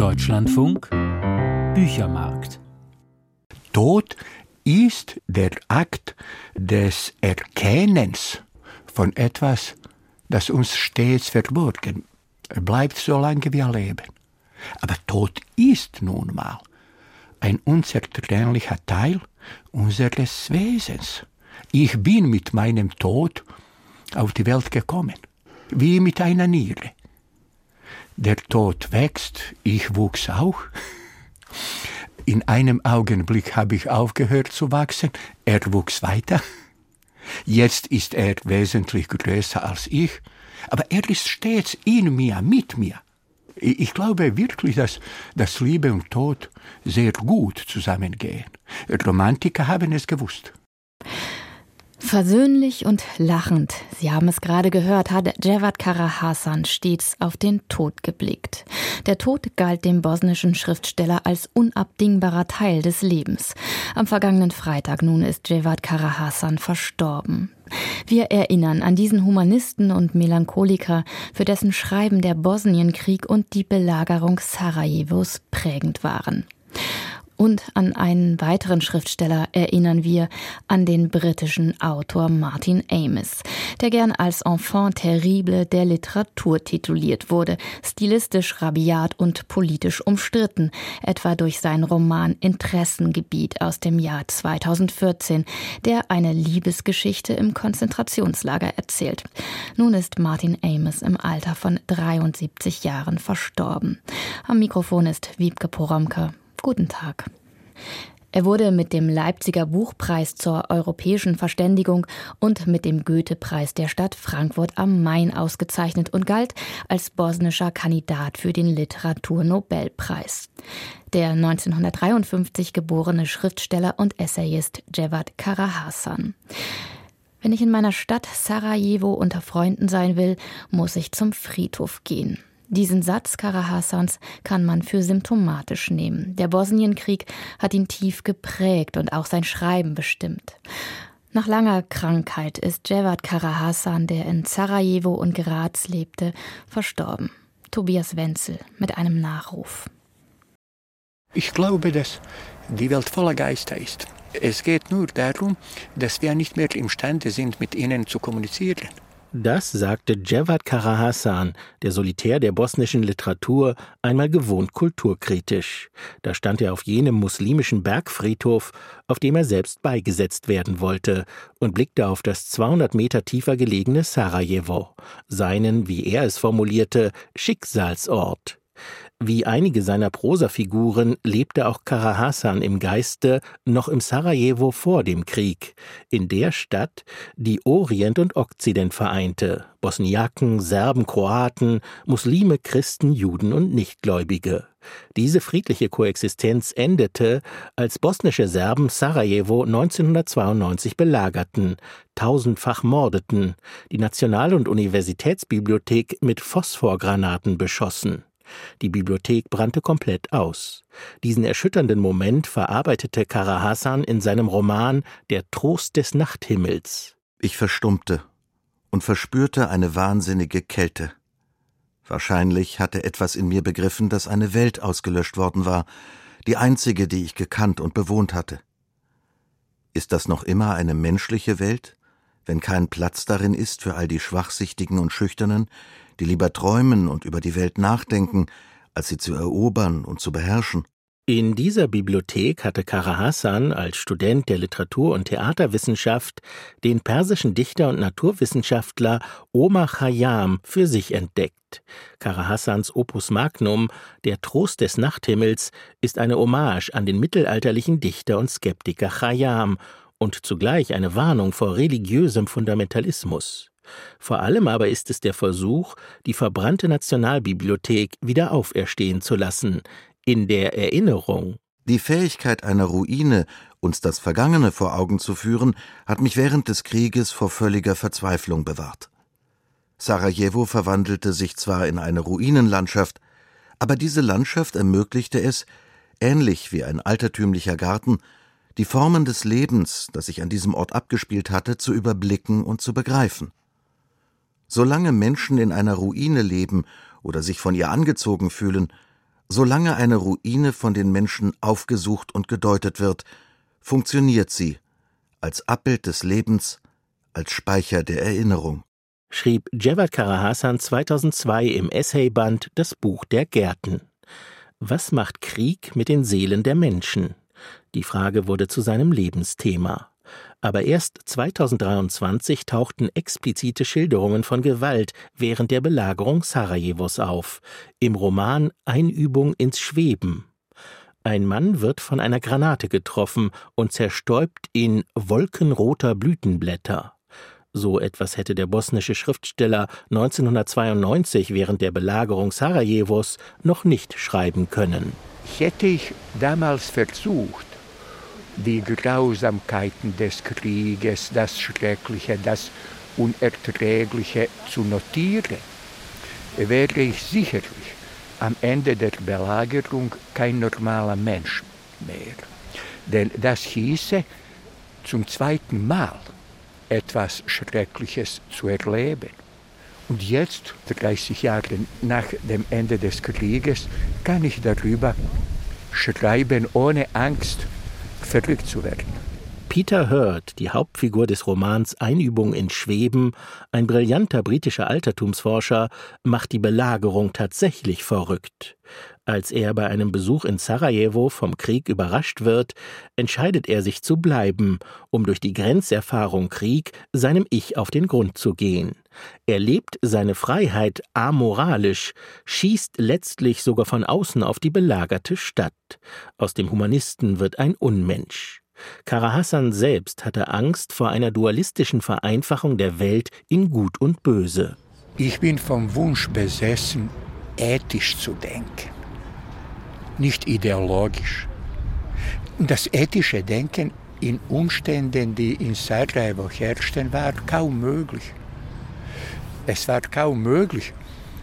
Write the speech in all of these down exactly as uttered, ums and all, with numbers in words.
Deutschlandfunk Büchermarkt. Tod ist der Akt des Erkennens von etwas, das uns stets verborgen bleibt, solange wir leben. Aber Tod ist nun mal ein unzertrennlicher Teil unseres Wesens. Ich bin mit meinem Tod auf die Welt gekommen, wie mit einer Niere. Der Tod wächst, ich wuchs auch. In einem Augenblick habe ich aufgehört zu wachsen, er wuchs weiter. Jetzt ist er wesentlich größer als ich, aber er ist stets in mir, mit mir. Ich glaube wirklich, dass, dass Liebe und Tod sehr gut zusammengehen. Romantiker haben es gewusst. Versöhnlich und lachend, Sie haben es gerade gehört, hat Cevat Karahasan stets auf den Tod geblickt. Der Tod galt dem bosnischen Schriftsteller als unabdingbarer Teil des Lebens. Am vergangenen Freitag nun ist Cevat Karahasan verstorben. Wir erinnern an diesen Humanisten und Melancholiker, für dessen Schreiben der Bosnienkrieg und die Belagerung Sarajevos prägend waren. Und an einen weiteren Schriftsteller erinnern wir, an den britischen Autor Martin Amis, der gern als Enfant terrible der Literatur tituliert wurde, stilistisch rabiat und politisch umstritten, etwa durch seinen Roman Interessengebiet aus dem Jahr zweitausendvierzehn, der eine Liebesgeschichte im Konzentrationslager erzählt. Nun ist Martin Amis im Alter von dreiundsiebzig Jahren verstorben. Am Mikrofon ist Wiebke Poromka. Guten Tag. Er wurde mit dem Leipziger Buchpreis zur europäischen Verständigung und mit dem Goethe-Preis der Stadt Frankfurt am Main ausgezeichnet und galt als bosnischer Kandidat für den Literaturnobelpreis. Der neunzehnhundertdreiundfünfzig geborene Schriftsteller und Essayist Cevat Karahasan. Wenn ich in meiner Stadt Sarajevo unter Freunden sein will, muss ich zum Friedhof gehen. Diesen Satz Karahasans kann man für symptomatisch nehmen. Der Bosnienkrieg hat ihn tief geprägt und auch sein Schreiben bestimmt. Nach langer Krankheit ist Cevat Karahasan, der in Sarajevo und Graz lebte, verstorben. Tobias Wenzel mit einem Nachruf. Ich glaube, dass die Welt voller Geister ist. Es geht nur darum, dass wir nicht mehr imstande sind, mit ihnen zu kommunizieren. Das sagte Cevat Karahasan, der Solitär der bosnischen Literatur, einmal gewohnt kulturkritisch. Da stand er auf jenem muslimischen Bergfriedhof, auf dem er selbst beigesetzt werden wollte, und blickte auf das zweihundert Meter tiefer gelegene Sarajevo, seinen, wie er es formulierte, Schicksalsort. Wie einige seiner Prosafiguren lebte auch Karahasan im Geiste noch im Sarajevo vor dem Krieg, in der Stadt, die Orient und Okzident vereinte, Bosniaken, Serben, Kroaten, Muslime, Christen, Juden und Nichtgläubige. Diese friedliche Koexistenz endete, als bosnische Serben Sarajevo neunzehnhundertzweiundneunzig belagerten, tausendfach mordeten, die National- und Universitätsbibliothek mit Phosphorgranaten beschossen. Die Bibliothek brannte komplett aus. Diesen erschütternden Moment verarbeitete Karahasan in seinem Roman »Der Trost des Nachthimmels«. Ich verstummte und verspürte eine wahnsinnige Kälte. Wahrscheinlich hatte etwas in mir begriffen, dass eine Welt ausgelöscht worden war, die einzige, die ich gekannt und bewohnt hatte. Ist das noch immer eine menschliche Welt, wenn kein Platz darin ist für all die Schwachsichtigen und Schüchternen, die lieber träumen und über die Welt nachdenken, als sie zu erobern und zu beherrschen? In dieser Bibliothek hatte Karahasan als Student der Literatur- und Theaterwissenschaft den persischen Dichter und Naturwissenschaftler Omar Khayyam für sich entdeckt. Karahasans Opus Magnum, Der Trost des Nachthimmels, ist eine Hommage an den mittelalterlichen Dichter und Skeptiker Khayyam und zugleich eine Warnung vor religiösem Fundamentalismus. Vor allem aber ist es der Versuch, die verbrannte Nationalbibliothek wieder auferstehen zu lassen, in der Erinnerung. Die Fähigkeit einer Ruine, uns das Vergangene vor Augen zu führen, hat mich während des Krieges vor völliger Verzweiflung bewahrt. Sarajevo verwandelte sich zwar in eine Ruinenlandschaft, aber diese Landschaft ermöglichte es, ähnlich wie ein altertümlicher Garten, die Formen des Lebens, das sich an diesem Ort abgespielt hatte, zu überblicken und zu begreifen. Solange Menschen in einer Ruine leben oder sich von ihr angezogen fühlen, Solange eine Ruine von den Menschen aufgesucht und gedeutet wird, funktioniert sie als Abbild des Lebens, als Speicher der Erinnerung. Schrieb Cevat Karahasan zweitausendzwei im Essayband Das Buch der Gärten. Was macht Krieg mit den Seelen der Menschen? Die Frage wurde zu seinem Lebensthema. Aber erst zweitausenddreiundzwanzig tauchten explizite Schilderungen von Gewalt während der Belagerung Sarajevos auf, im Roman Einübung ins Schweben. Ein Mann wird von einer Granate getroffen und zerstäubt in Wolken roter Blütenblätter. So etwas hätte der bosnische Schriftsteller neunzehnhundertzweiundneunzig während der Belagerung Sarajevos noch nicht schreiben können. Hätte ich damals versucht, die Grausamkeiten des Krieges, das Schreckliche, das Unerträgliche zu notieren, wäre ich sicherlich am Ende der Belagerung kein normaler Mensch mehr. Denn das hieße, zum zweiten Mal etwas Schreckliches zu erleben. Und jetzt, dreißig Jahre nach dem Ende des Krieges, kann ich darüber schreiben, ohne Angst, verrückt zu werden. Peter Hurd, die Hauptfigur des Romans Einübung in Schweben, ein brillanter britischer Altertumsforscher, macht die Belagerung tatsächlich verrückt. Als er bei einem Besuch in Sarajevo vom Krieg überrascht wird, entscheidet er sich zu bleiben, um durch die Grenzerfahrung Krieg seinem Ich auf den Grund zu gehen. Er lebt seine Freiheit amoralisch, schießt letztlich sogar von außen auf die belagerte Stadt. Aus dem Humanisten wird ein Unmensch. Karahasan selbst hatte Angst vor einer dualistischen Vereinfachung der Welt in Gut und Böse. Ich bin vom Wunsch besessen, ethisch zu denken, nicht ideologisch. Das ethische Denken in Umständen, die in Sarajevo herrschten, war kaum möglich. Es war kaum möglich,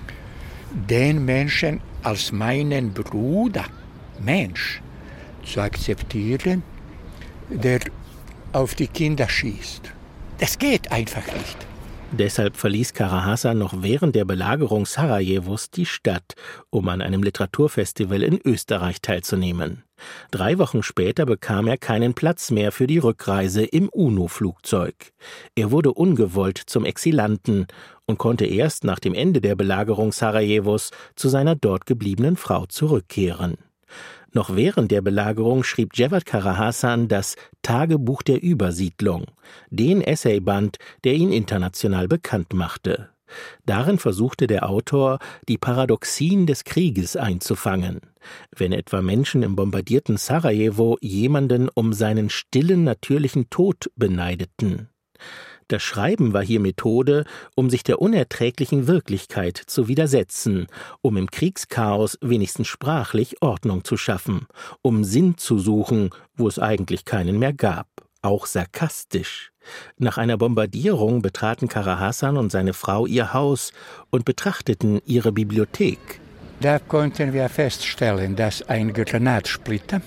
den Menschen als meinen Bruder, Mensch, zu akzeptieren, der auf die Kinder schießt. Das geht einfach nicht. Deshalb verließ Karahasan noch während der Belagerung Sarajevos die Stadt, um an einem Literaturfestival in Österreich teilzunehmen. Drei Wochen später bekam er keinen Platz mehr für die Rückreise im UNO-Flugzeug. Er wurde ungewollt zum Exilanten und konnte erst nach dem Ende der Belagerung Sarajevos zu seiner dort gebliebenen Frau zurückkehren. Noch während der Belagerung schrieb Cevat Karahasan das Tagebuch der Übersiedlung, den Essayband, der ihn international bekannt machte. Darin versuchte der Autor, die Paradoxien des Krieges einzufangen. Wenn etwa Menschen im bombardierten Sarajevo jemanden um seinen stillen, natürlichen Tod beneideten. Das Schreiben war hier Methode, um sich der unerträglichen Wirklichkeit zu widersetzen, um im Kriegschaos wenigstens sprachlich Ordnung zu schaffen, um Sinn zu suchen, wo es eigentlich keinen mehr gab, auch sarkastisch. Nach einer Bombardierung betraten Karahasan und seine Frau ihr Haus und betrachteten ihre Bibliothek. Da konnten wir feststellen, dass ein Granatsplitter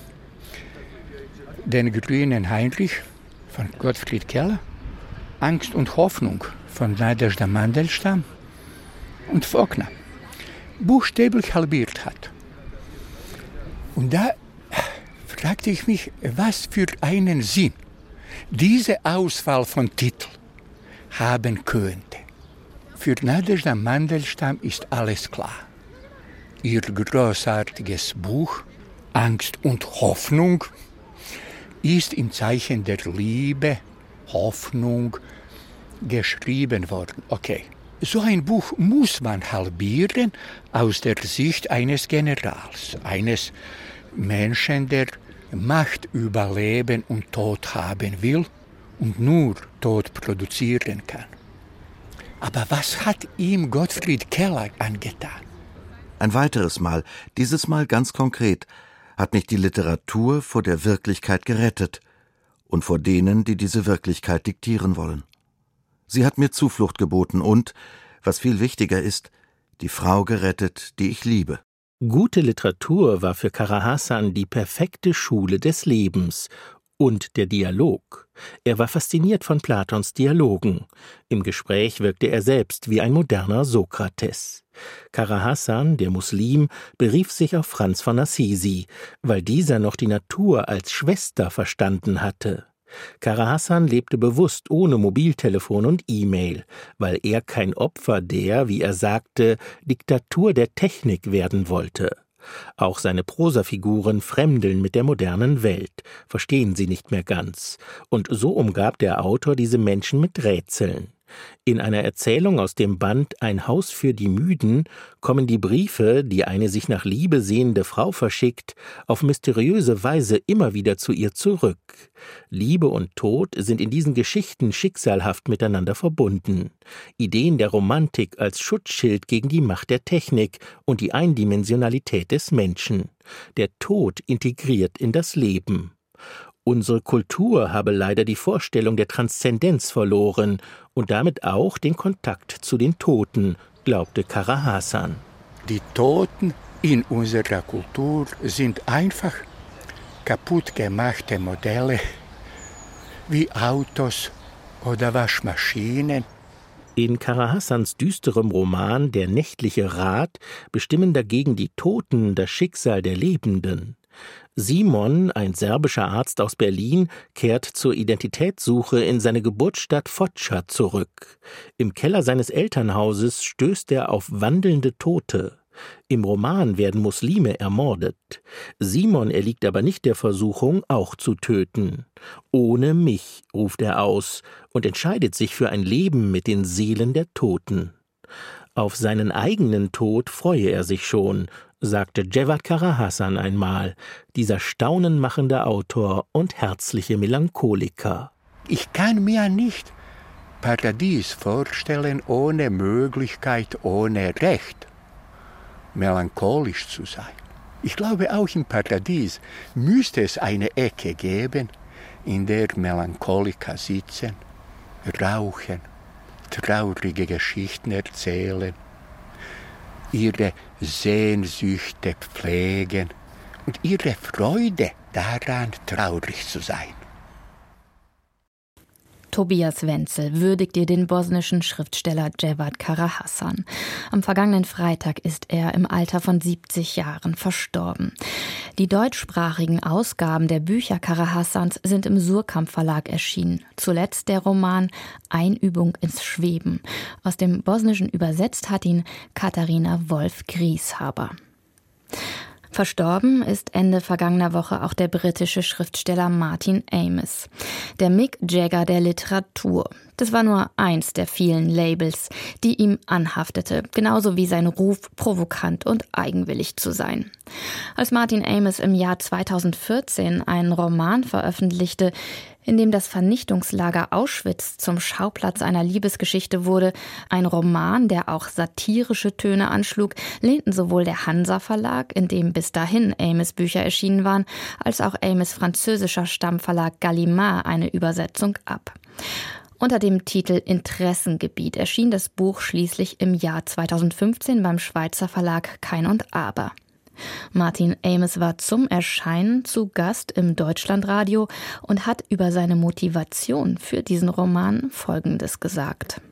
den grünen Heinrich von Gottfried Keller, Angst und Hoffnung von Nadezhda Mandelstam und Faulkner buchstäblich halbiert hat. Und da fragte ich mich, was für einen Sinn diese Auswahl von Titeln haben könnte. Für Nadezhda Mandelstam ist alles klar. Ihr großartiges Buch Angst und Hoffnung ist im Zeichen der Liebe, Hoffnung geschrieben worden. Okay, so ein Buch muss man halbieren aus der Sicht eines Generals, eines Menschen, der Macht über Leben und Tod haben will und nur Tod produzieren kann. Aber was hat ihm Gottfried Keller angetan? Ein weiteres Mal, dieses Mal ganz konkret, hat mich die Literatur vor der Wirklichkeit gerettet und vor denen, die diese Wirklichkeit diktieren wollen. Sie hat mir Zuflucht geboten und, was viel wichtiger ist, die Frau gerettet, die ich liebe. Gute Literatur war für Karahasan die perfekte Schule des Lebens und der Dialog. Er war fasziniert von Platons Dialogen. Im Gespräch wirkte er selbst wie ein moderner Sokrates. Kara Hassan, der Muslim, berief sich auf Franz von Assisi, weil dieser noch die Natur als Schwester verstanden hatte. Kara Hassan lebte bewusst ohne Mobiltelefon und E-Mail, weil er kein Opfer der, wie er sagte, Diktatur der Technik werden wollte. Auch seine Prosafiguren fremdeln mit der modernen Welt, verstehen sie nicht mehr ganz, und so umgab der Autor diese Menschen mit Rätseln. In einer Erzählung aus dem Band »Ein Haus für die Müden« kommen die Briefe, die eine sich nach Liebe sehnende Frau verschickt, auf mysteriöse Weise immer wieder zu ihr zurück. Liebe und Tod sind in diesen Geschichten schicksalhaft miteinander verbunden. Ideen der Romantik als Schutzschild gegen die Macht der Technik und die Eindimensionalität des Menschen. Der Tod integriert in das Leben. Unsere Kultur habe leider die Vorstellung der Transzendenz verloren und damit auch den Kontakt zu den Toten, glaubte Kara Hassan. Die Toten in unserer Kultur sind einfach kaputt gemachte Modelle wie Autos oder Waschmaschinen. In Kara Hassans düsterem Roman »Der nächtliche Rat« bestimmen dagegen die Toten das Schicksal der Lebenden. Simon, ein serbischer Arzt aus Berlin, kehrt zur Identitätssuche in seine Geburtsstadt Foča zurück. Im Keller seines Elternhauses stößt er auf wandelnde Tote. Im Roman werden Muslime ermordet. Simon erliegt aber nicht der Versuchung, auch zu töten. »Ohne mich«, ruft er aus und entscheidet sich für ein Leben mit den Seelen der Toten. Auf seinen eigenen Tod freue er sich schon, sagte Cevat Kara Hassan einmal, dieser staunenmachende Autor und herzliche Melancholiker. Ich kann mir nicht Paradies vorstellen ohne Möglichkeit, ohne Recht, melancholisch zu sein. Ich glaube, auch im Paradies müsste es eine Ecke geben, in der Melancholiker sitzen, rauchen, traurige Geschichten erzählen, ihre Sehnsüchte pflegen und ihre Freude daran, traurig zu sein. Tobias Wenzel würdigte den bosnischen Schriftsteller Cevat Kara Hassan. Am vergangenen Freitag ist er im Alter von siebzig Jahren verstorben. Die deutschsprachigen Ausgaben der Bücher Kara Hassans sind im Surkamp Verlag erschienen. Zuletzt der Roman Einübung ins Schweben. Aus dem Bosnischen übersetzt hat ihn Katharina Wolf-Grieshaber. Verstorben ist Ende vergangener Woche auch der britische Schriftsteller Martin Amis. Der Mick Jagger der Literatur. Das war nur eins der vielen Labels, die ihm anhaftete, genauso wie sein Ruf, provokant und eigenwillig zu sein. Als Martin Amis im Jahr zweitausendvierzehn einen Roman veröffentlichte, in dem das Vernichtungslager Auschwitz zum Schauplatz einer Liebesgeschichte wurde, ein Roman, der auch satirische Töne anschlug, lehnten sowohl der Hansa Verlag, in dem bis dahin Amis Bücher erschienen waren, als auch Amis französischer Stammverlag Gallimard eine Übersetzung ab. Unter dem Titel Interessengebiet erschien das Buch schließlich im Jahr zweitausendfünfzehn beim Schweizer Verlag Kein und Aber. Martin Amis war zum Erscheinen zu Gast im Deutschlandradio und hat über seine Motivation für diesen Roman Folgendes gesagt.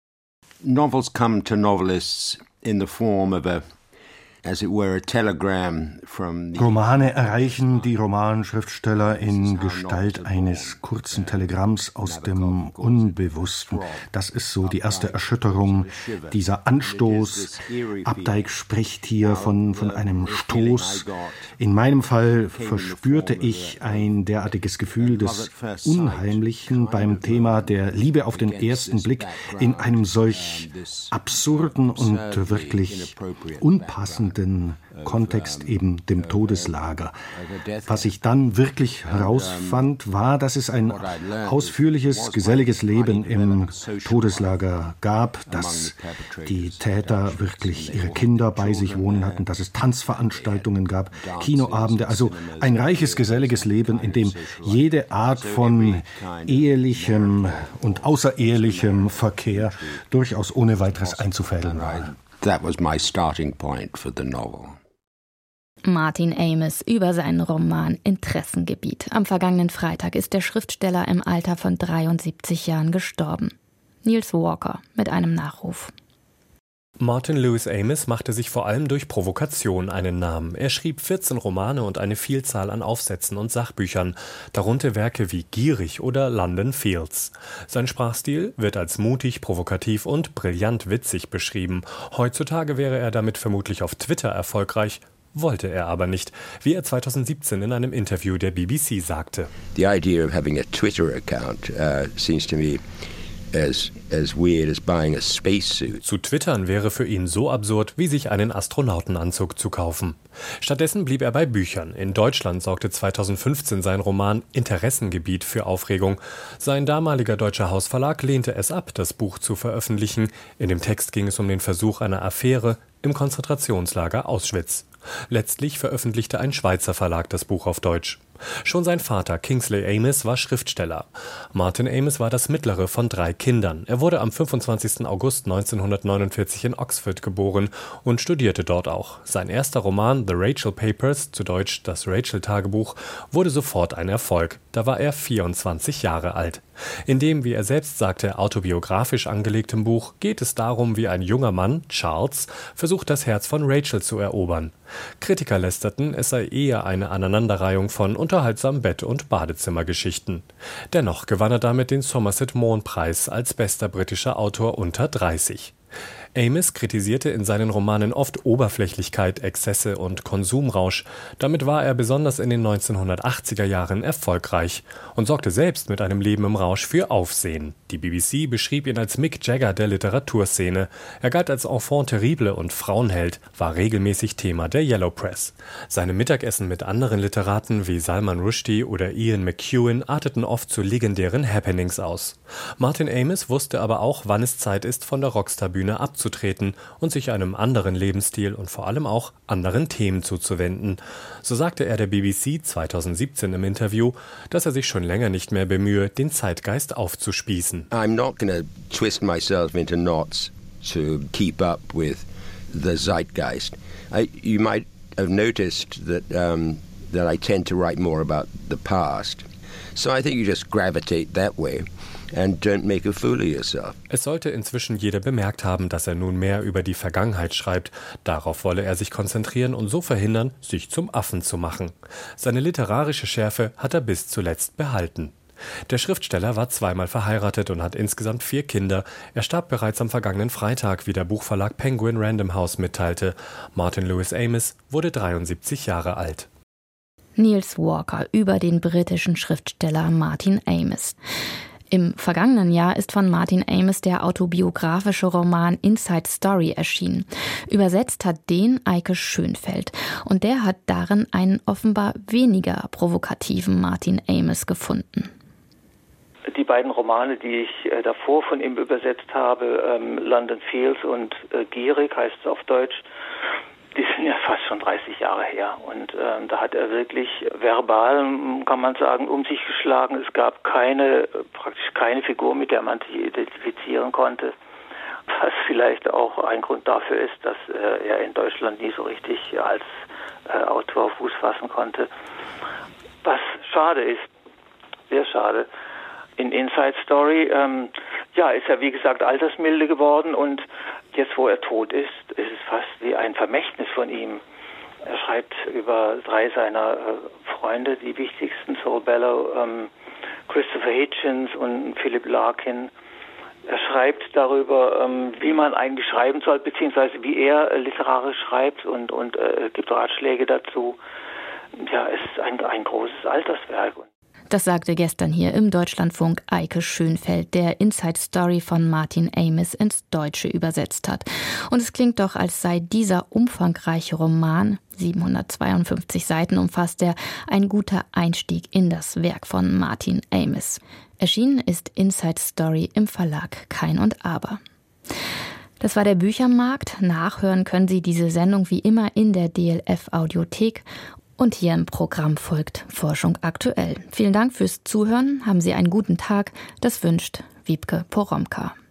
Novels come to novelists in the form of a As it were a telegram from the Romane erreichen die Romanschriftsteller in Gestalt eines kurzen Telegramms aus dem Unbewussten. Das ist so die erste Erschütterung, dieser Anstoß. Updike spricht hier von, von einem Stoß. In meinem Fall verspürte ich ein derartiges Gefühl des Unheimlichen beim Thema der Liebe auf den ersten Blick in einem solch absurden und wirklich unpassenden Kontext, eben dem Todeslager. Was ich dann wirklich herausfand, war, dass es ein ausführliches, geselliges Leben im Todeslager gab, dass die Täter wirklich ihre Kinder bei sich wohnen hatten, dass es Tanzveranstaltungen gab, Kinoabende, also ein reiches, geselliges Leben, in dem jede Art von ehelichem und außerehelichem Verkehr durchaus ohne weiteres einzufädeln war. That was my starting point for the novel. Martin Amis über seinen Roman Interessengebiet. Am vergangenen Freitag ist der Schriftsteller im Alter von dreiundsiebzig Jahren gestorben. Niels Walker mit einem Nachruf. Martin Lewis Amis machte sich vor allem durch Provokation einen Namen. Er schrieb vierzehn Romane und eine Vielzahl an Aufsätzen und Sachbüchern, darunter Werke wie Gierig oder London Fields. Sein Sprachstil wird als mutig, provokativ und brillant witzig beschrieben. Heutzutage wäre er damit vermutlich auf Twitter erfolgreich, wollte er aber nicht, wie er zweitausendsiebzehn in einem Interview der B B C sagte. The idea of having a Twitter account uh, seems to me As, as weird as buying a spacesuit. Zu twittern wäre für ihn so absurd, wie sich einen Astronautenanzug zu kaufen. Stattdessen blieb er bei Büchern. In Deutschland sorgte zweitausendfünfzehn sein Roman Interessengebiet für Aufregung. Sein damaliger deutscher Hausverlag lehnte es ab, das Buch zu veröffentlichen. In dem Text ging es um den Versuch einer Affäre im Konzentrationslager Auschwitz. Letztlich veröffentlichte ein Schweizer Verlag das Buch auf Deutsch. Schon sein Vater Kingsley Amis war Schriftsteller. Martin Amis war das mittlere von drei Kindern. Er wurde am fünfundzwanzigsten August neunzehnhundertneunundvierzig in Oxford geboren und studierte dort auch. Sein erster Roman The Rachel Papers, zu Deutsch Das Rachel-Tagebuch, wurde sofort ein Erfolg. Da war er vierundzwanzig Jahre alt. In dem, wie er selbst sagte, autobiografisch angelegten Buch geht es darum, wie ein junger Mann, Charles, versucht, das Herz von Rachel zu erobern. Kritiker lästerten, es sei eher eine Aneinanderreihung von unterhaltsamen Bett- und Badezimmergeschichten. Dennoch gewann er damit den Somerset Maugham-Preis als bester britischer Autor unter dreißig. Amis kritisierte in seinen Romanen oft Oberflächlichkeit, Exzesse und Konsumrausch. Damit war er besonders in den neunzehnhundertachtziger Jahren erfolgreich und sorgte selbst mit einem Leben im Rausch für Aufsehen. Die B B C beschrieb ihn als Mick Jagger der Literaturszene. Er galt als Enfant terrible und Frauenheld, war regelmäßig Thema der Yellow Press. Seine Mittagessen mit anderen Literaten wie Salman Rushdie oder Ian McEwan arteten oft zu legendären Happenings aus. Martin Amis wusste aber auch, wann es Zeit ist, von der Rockstar-Bühne abzutreten und sich einem anderen Lebensstil und vor allem auch anderen Themen zuzuwenden. So sagte er der B B C zweitausendsiebzehn im Interview, dass er sich schon länger nicht mehr bemühe, den Zeitgeist aufzuspießen. I'm not going to twist myself into knots to keep up with the zeitgeist. I, you might have noticed that um, that I tend to write more about the past. So I think you just gravitate that way. And don't make a fool of yourself. Es sollte inzwischen jeder bemerkt haben, dass er nun mehr über die Vergangenheit schreibt. Darauf wolle er sich konzentrieren und so verhindern, sich zum Affen zu machen. Seine literarische Schärfe hat er bis zuletzt behalten. Der Schriftsteller war zweimal verheiratet und hat insgesamt vier Kinder. Er starb bereits am vergangenen Freitag, wie der Buchverlag Penguin Random House mitteilte. Martin Lewis Amis wurde dreiundsiebzig Jahre alt. Niels Walker über den britischen Schriftsteller Martin Amis. Im vergangenen Jahr ist von Martin Amis der autobiografische Roman Inside Story erschienen. Übersetzt hat den Eike Schönfeld. Und der hat darin einen offenbar weniger provokativen Martin Amis gefunden. Die beiden Romane, die ich äh, davor von ihm übersetzt habe, ähm, London Fields und äh, Gierig heißt es auf Deutsch, die sind ja fast schon dreißig Jahre her. Und ähm, da hat er wirklich verbal, kann man sagen, um sich geschlagen. Es gab keine, praktisch keine Figur, mit der man sich identifizieren konnte. Was vielleicht auch ein Grund dafür ist, dass äh, er in Deutschland nie so richtig als äh, Autor Fuß fassen konnte. Was schade ist, sehr schade. In Inside Story, ähm, ja, ist er wie gesagt altersmilde geworden und jetzt, wo er tot ist, ist es fast wie ein Vermächtnis von ihm. Er schreibt über drei seiner äh, Freunde, die wichtigsten, Saul Bellow, ähm, Christopher Hitchens und Philip Larkin. Er schreibt darüber, ähm, wie man eigentlich schreiben soll, beziehungsweise wie er äh, literarisch schreibt und, und äh, gibt Ratschläge dazu. Ja, es ist ein, ein großes Alterswerk. Das sagte gestern hier im Deutschlandfunk Eike Schönfeld, der Inside Story von Martin Amis ins Deutsche übersetzt hat. Und es klingt doch, als sei dieser umfangreiche Roman, siebenhundertzweiundfünfzig Seiten umfasst er, ein guter Einstieg in das Werk von Martin Amis. Erschienen ist Inside Story im Verlag Kein und Aber. Das war der Büchermarkt. Nachhören können Sie diese Sendung wie immer in der D L F Audiothek. Und hier im Programm folgt Forschung aktuell. Vielen Dank fürs Zuhören. Haben Sie einen guten Tag. Das wünscht Wiebke Poromka.